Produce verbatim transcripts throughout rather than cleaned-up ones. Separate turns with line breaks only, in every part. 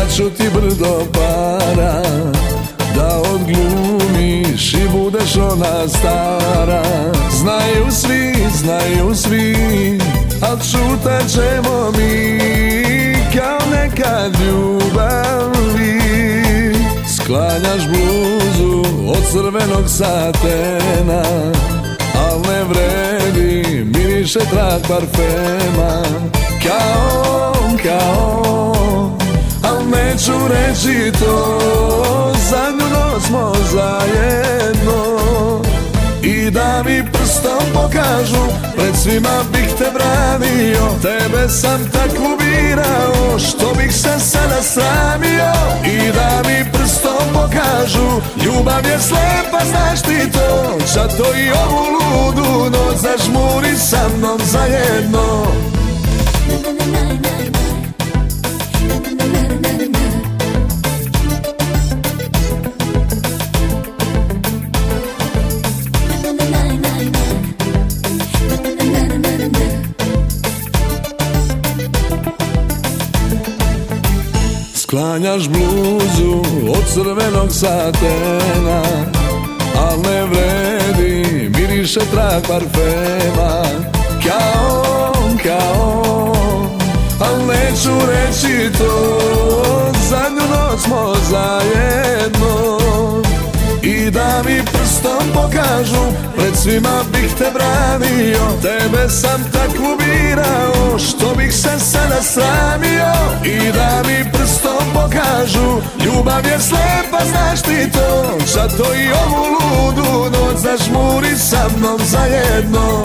Daću ti brdo para, da odglumiš i budeš ona stara. Znaju svi, znaju svi, al čutat ćemo mi, kao nekad ljubavi. Sklanjaš bluzu od crvenog satena, al ne vredi, miriše trag parfema. Kao, kao, al neću reći to, zadnju noć smo zajedno. I da mi prstom pokažu, pred svima bih te branio. Tebe sam tako birao, što bih se sada sramio. I da mi prstom pokažu, ljubav je slepa, znaš ti to. Zato i ovu ludu noć zažmuri sa mnom zajedno. Sklanjaš bluzu od crvenog satena, al ne vredi, miriše trag parfema. Kao, kao, al neću reći to, zadnju noć smo zajedno. I da mi prstom pokažu, pred svima bih te branio. Tebe sam tako birao, što bih se sada sramio. I da mi prstom pokažu, ljubav je slepa, znaš ti to. Zato i ovu ludu noć zažmuri sa mnom zajedno.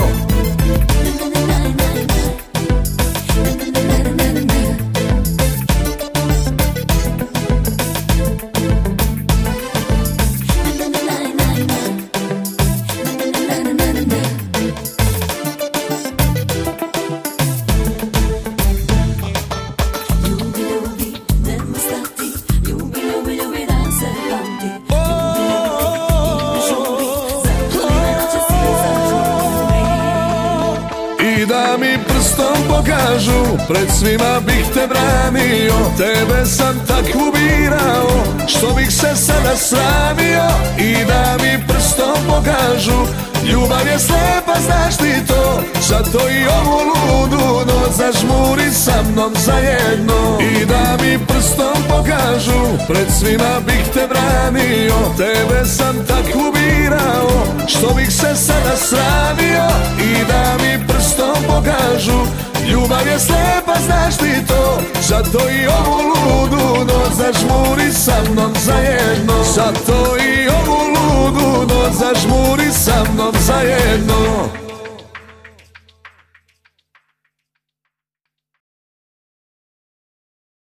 I da mi prstom pokažu, pred svima bih te branio. Tebe sam tako birao, što bih se sada sramio. I da mi prstom pokažu, ljubav je slepa, znaš ti to. Zato i ovu ludu noć zažmuri sa mnom zajedno. I da mi prstom pokažu, pred svima bih te branio. Tebe sam tako birao, što bih se sada sramio. I da mi prstom pokažu, ljubav je slepa, znaš ti to. Zato i ovu ludu noć zažmuri sa mnom zajedno. Zato i ovu ludu noć zažmuri